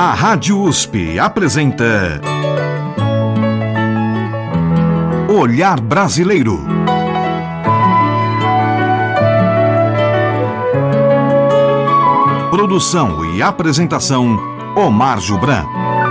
A Rádio USP apresenta Olhar Brasileiro. Produção e apresentação, Omar Jubran.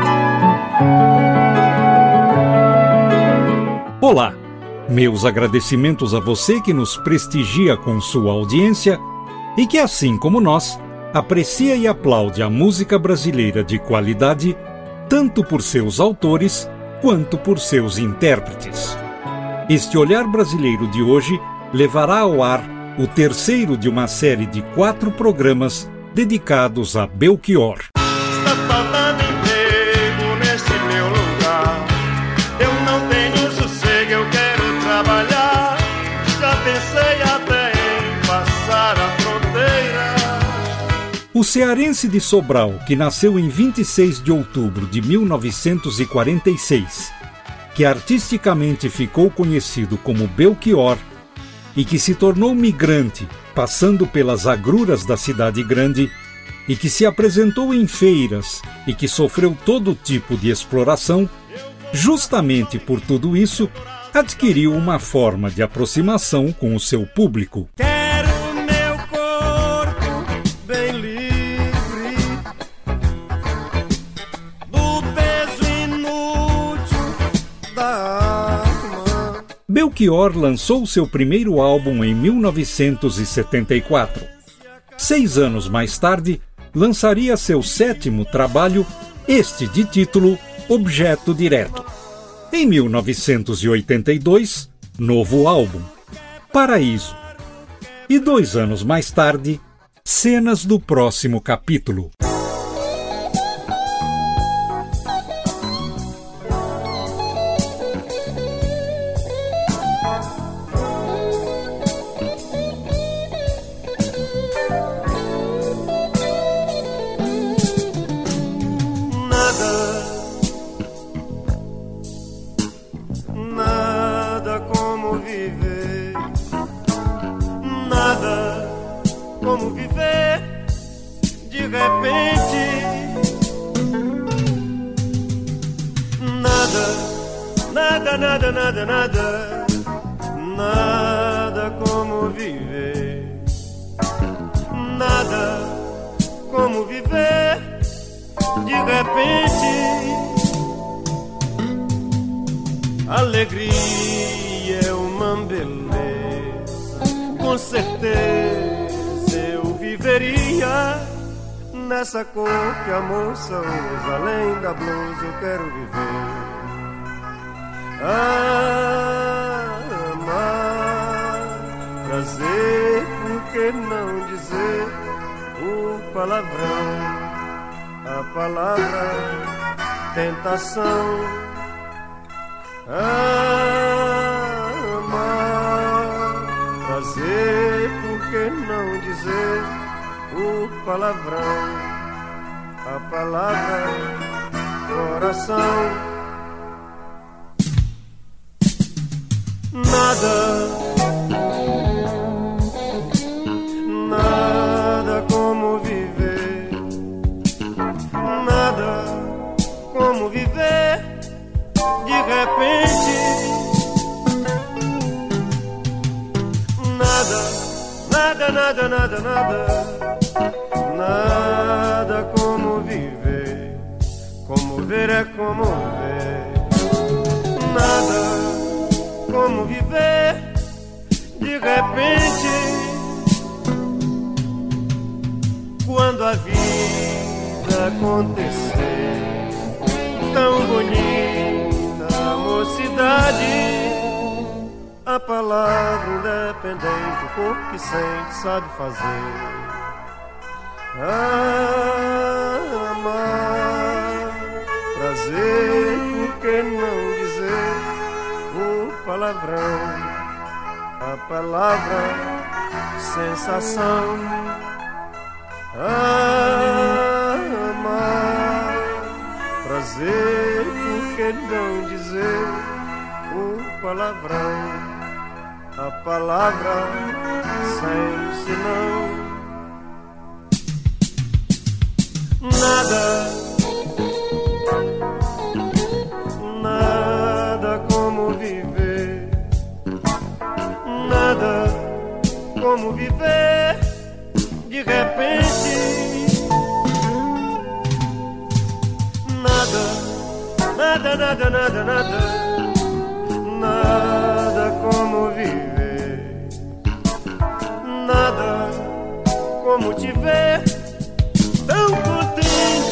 Olá, meus agradecimentos a você que nos prestigia com sua audiência e que, assim como nós, aprecia e aplaude a música brasileira de qualidade, tanto por seus autores quanto por seus intérpretes. Este Olhar Brasileiro de hoje levará ao ar o terceiro de uma série de 4 programas dedicados a Belchior. Está faltando emprego nesse meu lugar. Eu não tenho sossego, eu quero trabalhar. Já pensei até em passar a fronteira. O cearense de Sobral, que nasceu em 26 de outubro de 1946, que artisticamente ficou conhecido como Belchior e que se tornou migrante, passando pelas agruras da cidade grande, e que se apresentou em feiras e que sofreu todo tipo de exploração, justamente por tudo isso, adquiriu uma forma de aproximação com o seu público. Quero meu corpo bem livre do peso inútil da alma. Belchior lançou seu primeiro álbum em 1974. 6 anos mais tarde, lançaria seu 7º trabalho, este de título Objeto Direto. Em 1982, novo álbum, Paraíso. E 2 anos mais tarde, cenas do próximo capítulo. Nada como viver, nada como viver de repente. Nada como viver, nada como viver de repente. Alegria é uma beleza, com certeza eu viveria nessa cor que a moça usa. Além da blusa eu quero viver. Amar, prazer, por que não dizer o palavrão, a palavra tentação. Amar, prazer, por que não dizer o palavrão, a palavra coração. Nada como viver, nada como viver de repente. Nada como viver. Como ver é como ver. Nada como viver de repente. Quando a vida acontecer, tão bonita a mocidade, a palavra independente, o corpo que sente sabe fazer. Amar, prazer, por que não dizer o palavrão, a palavra sensação. Amar, prazer, por que não dizer o palavrão, a palavra sem senão. Nada como viver de repente. Nada, nada, nada, nada, nada como viver. Nada como te ver tão contente.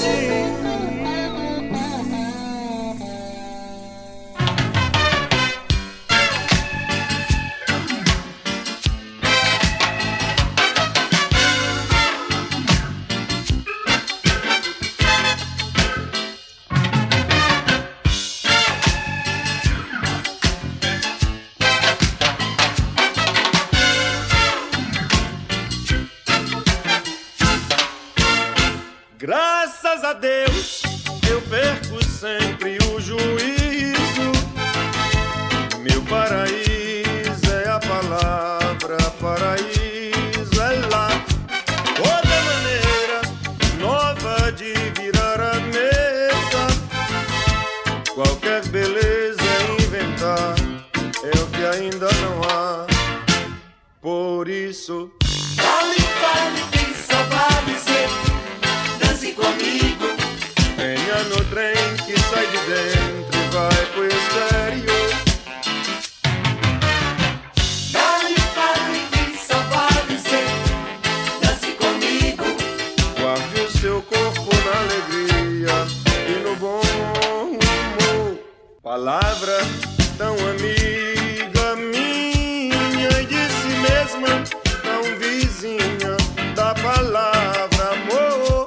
Graças a Deus eu perco sempre o juízo. Meu paraíso é a palavra, paraíso é lá. Toda maneira nova de virar a mesa, qualquer beleza é inventar, é o que ainda não há. Por isso, fale, fale, quem só vale ser. Comigo. Venha no trem que sai de dentro e vai pro exterior. Dale, fale, que só vale ser. Dance comigo. Guarde o seu corpo na alegria e no bom humor. Palavra tão amiga minha e de si mesma, tão vizinha da palavra amor.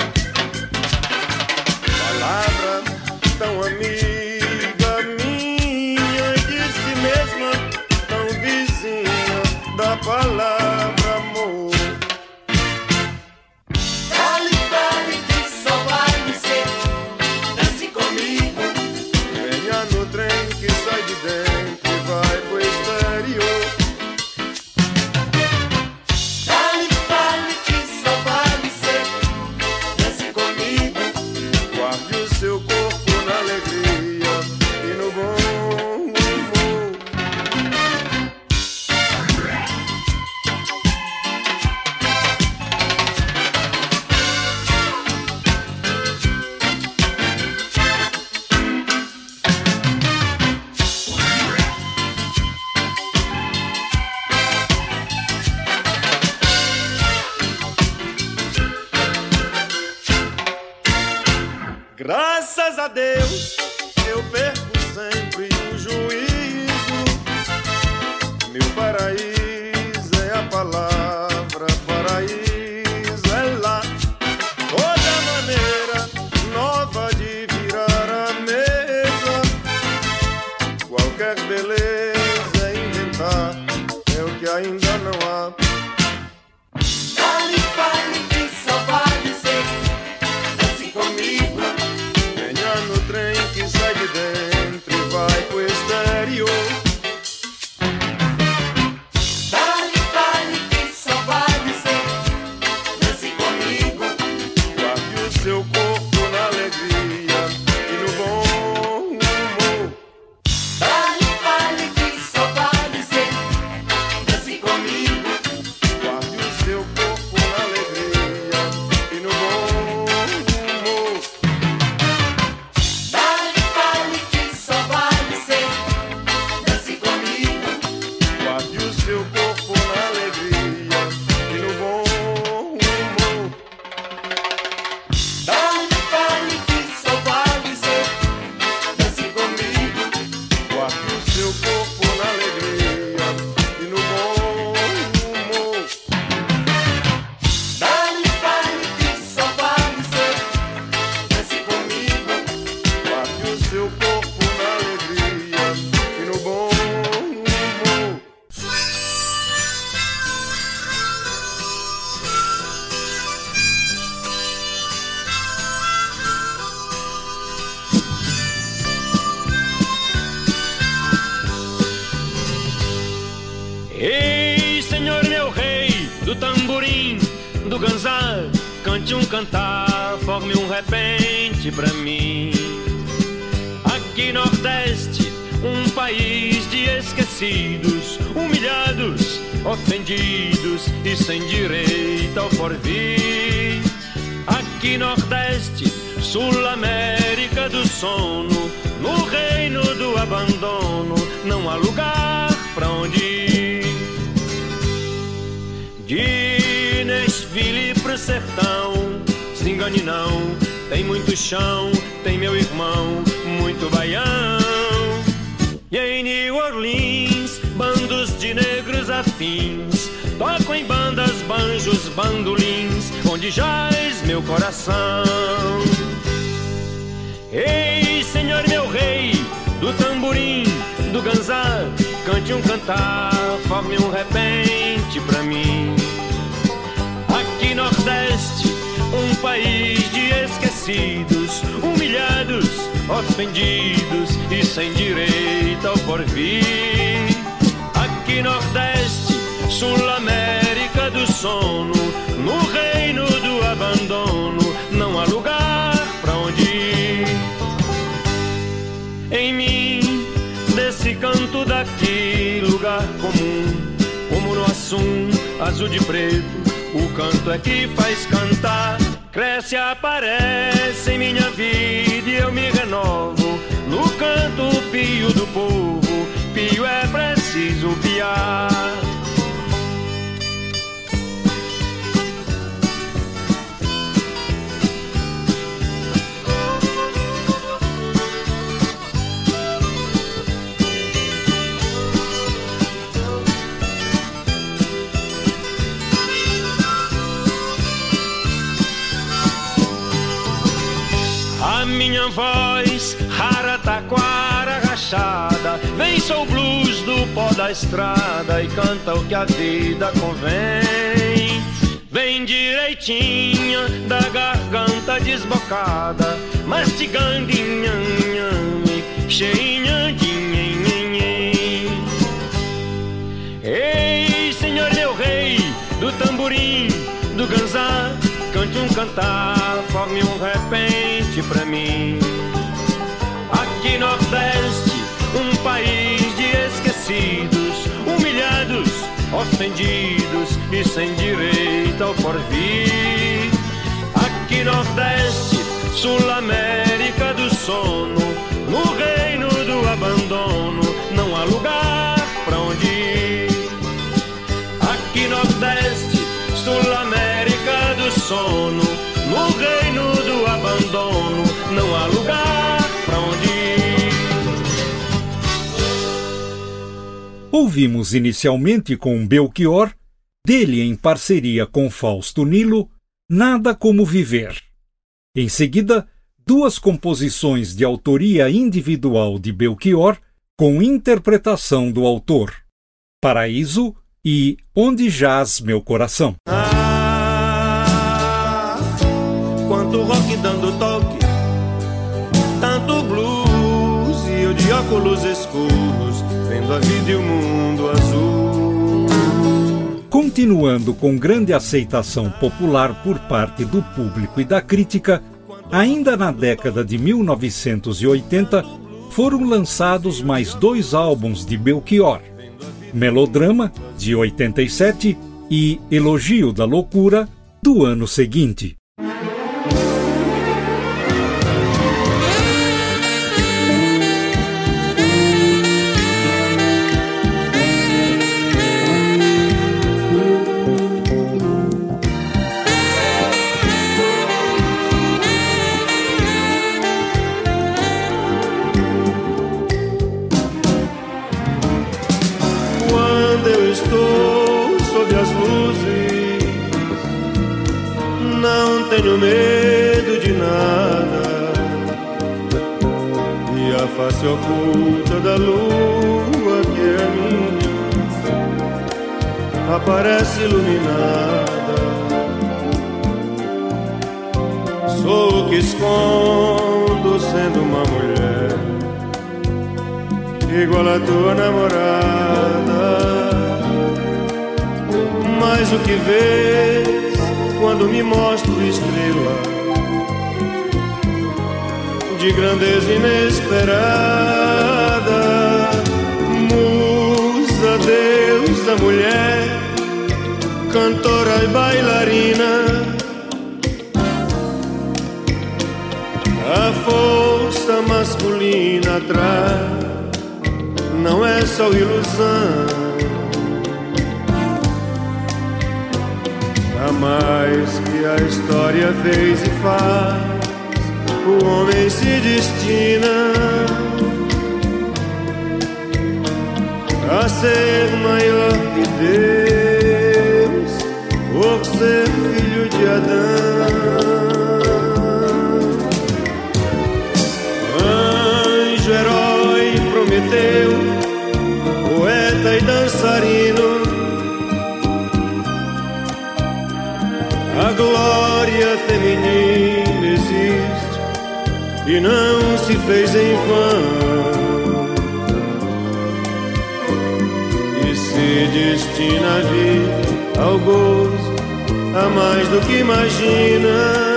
Palavra tão amiga minha e de si mesma, tão vizinha da palavra amor. Dale, dale, que só vai ser. Dance comigo. Venha no trem que sai de dentro e vai pro exterior. Dale, dale, que só vai ser. Dance comigo. Guarde o seu corpo na alegria e no bom humor. Graças a Deus eu perco sempre o juízo. Meu paraíso é a palavra, paraíso é lá. Toda maneira nova de virar a mesa, qualquer beleza é inventar, é o que ainda não há. Dale, fale, que só vale ser. Dance comigo. Venha no trem que sai de dentro e vai pro exterior. Dale, fale, que só vale ser. Dance comigo. Guarde o seu corpo na alegria e no bom humor. Dale, fale, que só vale ser. Dance comigo. Guarde o seu corpo na alegria e no bom humor. Dale, fale, que só vale ser. Dance comigo. Guarde o seu corpo na alegria e no bom humor. Dale, fale, que só vale ser. Dance comigo. Guarde o seu corpo na alegria e no bom humor. Dale, fale, que só vale ser. Dance comigo. Guarde o seu corpo na alegria e no bom humor. Ei, senhor meu rei, do tamborim, do ganzá, cante um cantar, forme um repente pra mim. Aqui Nordeste, um país de esquecidos, esquecidos, humilhados, ofendidos e sem direito ao porvir. Aqui Nordeste, Sul América do sono, no reino do abandono, não há lugar pra onde ir. De Nashville pro sertão, se engane não, tem muito chão, tem meu irmão, muito baião. E em New Orleans, bandos de negros afins tocam em bandas, banjos, bandolins, onde jaz meu coração. Ei, senhor meu rei, do tamborim, do ganzá, cante um cantar, forme um repente pra mim. Aqui Nordeste, um país de esquecidos, humilhados, ofendidos e sem direito ao porvir. Aqui Nordeste, Sul América do sono, no reino do abandono, não há lugar pra onde ir. Em mim, desse canto daqui, lugar comum, como no Assum, azul de preto, o canto é que faz cantar. Cresce, aparece em minha vida e eu me renovo no canto pio do povo. Pio é preciso piar. A minha voz, rara taquara rachada, vem sou blues do pó da estrada e canta o que a vida convém. Vem direitinha da garganta desbocada, mastigando inhame, cheinha de nhenhenhen. Ei, senhor meu rei, do tamborim, do ganzá, cante um cantar, forme um repente pra mim. Aqui Nordeste, um país de esquecidos, humilhados, ofendidos e sem direito ao porvir. Aqui Nordeste, Sul América do sono, no reino do abandono, não há lugar pra onde ir. Aqui Nordeste, Sul América do sono, no reino do abandono, não há lugar pra onde ir. Ouvimos inicialmente com Belchior, dele em parceria com Fausto Nilo, Nada Como Viver. Em seguida, duas composições de autoria individual de Belchior, com interpretação do autor, Paraíso e Onde Jaz Meu Coração. Quanto rock dando toque, tanto blues, e eu de óculos escuros, vendo a vida e o mundo azul. Continuando com grande aceitação popular por parte do público e da crítica, ainda na década de 1980, foram lançados mais dois álbuns de Belchior, Melodrama, de 87, e Elogio da Loucura, do ano seguinte. Não tenho medo de nada, e a face oculta da lua que é minha aparece iluminada. Sou o que escondo sendo uma mulher igual a tua namorada. Mas o que vês quando me mostro estrela de grandeza inesperada, deusa mulher, cantora e bailarina, a força masculina atrás não é só ilusão. Há mais que a história fez e faz, o homem se destina a ser maior que Deus, por ser filho de Adão. Anjo, herói, Prometeu, poeta e dançarino, a glória feminina existe e não se fez em vão. E se destina a vida ao gozo, a mais do que imagina.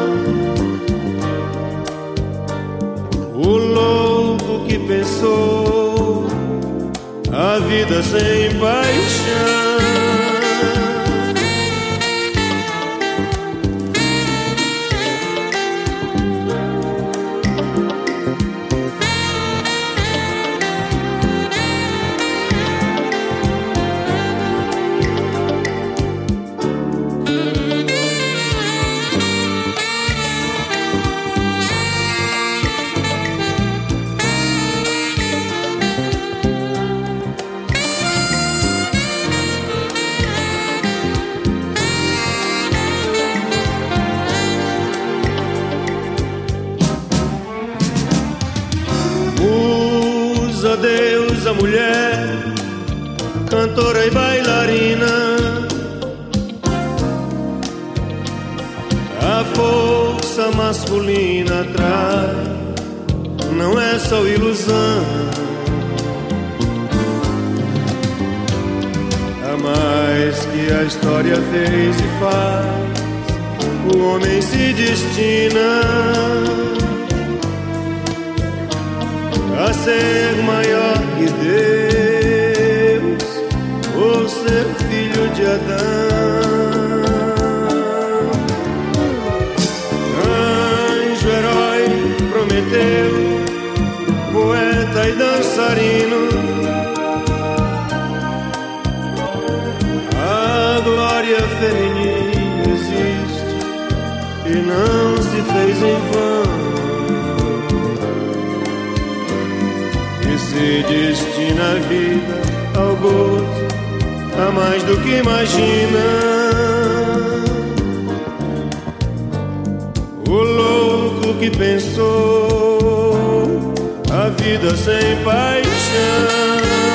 O louco que pensou a vida sem paixão. Deusa mulher, cantora e bailarina, a força masculina atrás não é só ilusão. Há mais que a história fez e faz, o homem se destina a ser maior que Deus, por ser filho de Adão. Anjo, herói, Prometeu, poeta e dançarino, a glória feminina existe e não se fez em vão. Se destina a vida ao gozo, a mais do que imagina. O louco que pensou a vida sem paixão.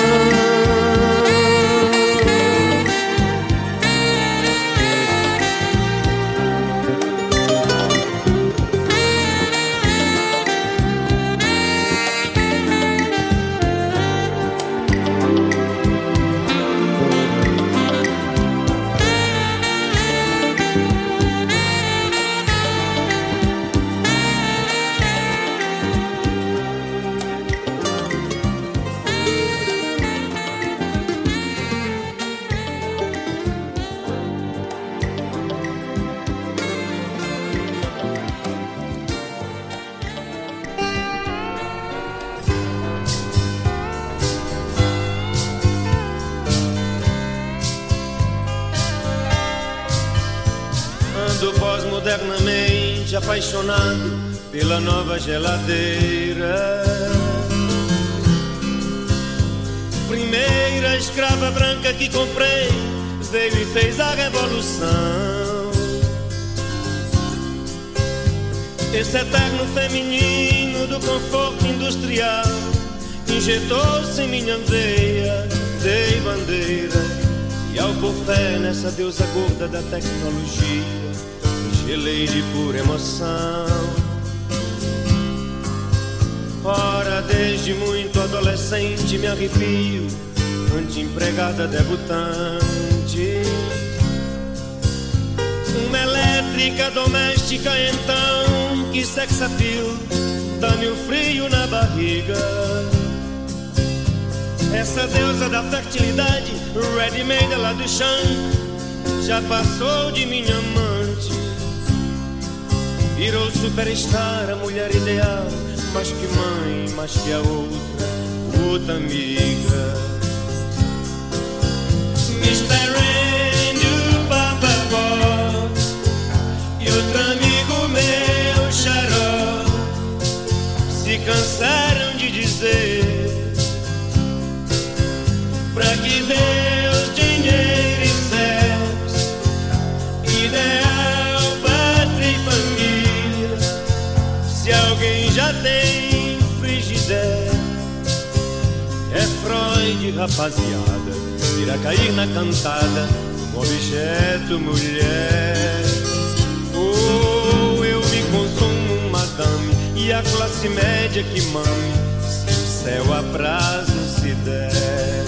Pós-modernamente apaixonado pela nova geladeira, primeira escrava branca que comprei veio e fez a revolução. Esse eterno feminino do conforto industrial injetou-se em minha veia, dei bandeira, e ao pôr fé nessa deusa gorda da tecnologia, gelei de pura emoção. Ora, desde muito adolescente me arrepio ante empregada debutante, uma elétrica doméstica então, que sex appeal, dá-me o frio na barriga. Essa deusa da fertilidade, ready-made lá do chão, já passou de minha amante. Virou superstar, a mulher ideal, mais que mãe, mais que a outra amiga. Mr. Andrew Papa Box e outro amigo meu, Xaró, se cansaram de dizer pra que Deus, dinheiro e sexo, ideal, pátria e família. Se alguém já tem frigideira, é Freud, rapaziada, vira cair na cantada, um objeto mulher. Ou eu me consumo, madame, e a classe média que mame, se o céu a prazo se der.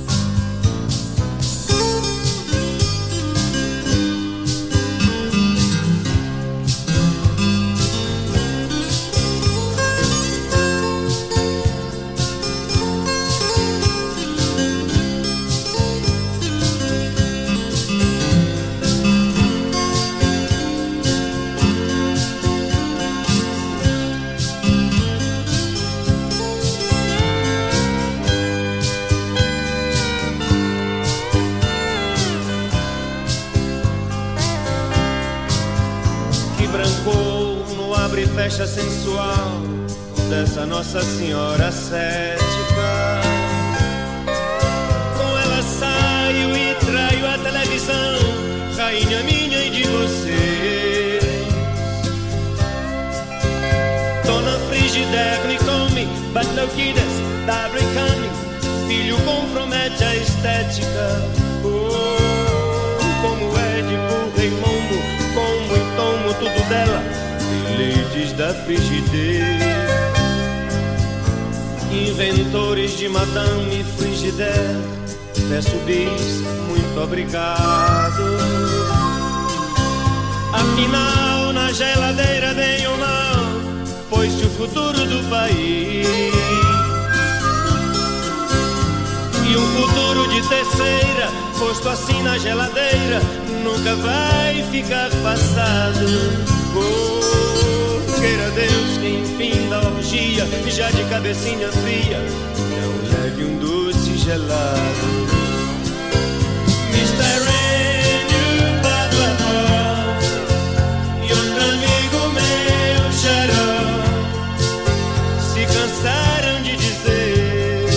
Fecha sensual dessa Nossa Senhora cética. Com ela saio e traio a televisão, rainha minha e de você. Dona Frigidaire me come, but no kids, da Bricane, filho compromete a estética. Oh, como é de burra e momo, como e tomo tudo dela, ladies da frigideira, inventores de Madame Frigidaire, peço bis, muito obrigado. Afinal, na geladeira bem ou mal, pôs-se o futuro do país. E um futuro de terceira, posto assim na geladeira, nunca vai ficar passado. Oh, queira Deus que enfim da orgia, já de cabecinha fria, não leve um doce gelado. Mr. Andrew Papa e outro amigo meu, Xaró, se cansaram de dizer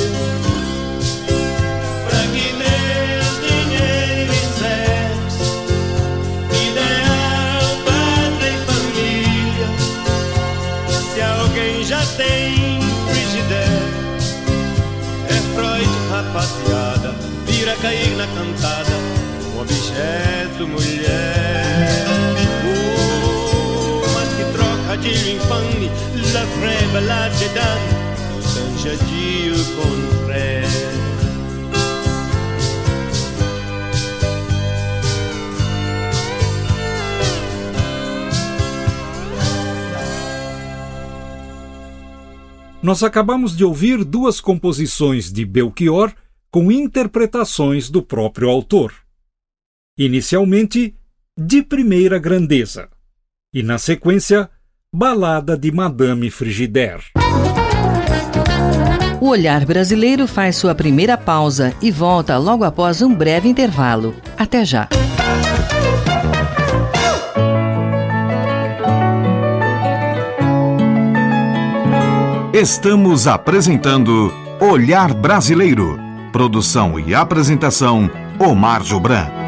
pra que Deus, dinheiro e sexo, ideal, pátria e família. Se alguém já tem frigideira, é Freud, rapaziada, vira cair na cantada, um objeto mulher. Oh, mas que trocadilho infame, la vraie balade de dame, nous a dit o contraire. Nós acabamos de ouvir duas composições de Belchior com interpretações do próprio autor. Inicialmente, De Primeira Grandeza, e na sequência, Balada de Madame Frigidaire. O Olhar Brasileiro faz sua primeira pausa e volta logo após um breve intervalo. Até já! Estamos apresentando Olhar Brasileiro. Produção e apresentação, Omar Jobran.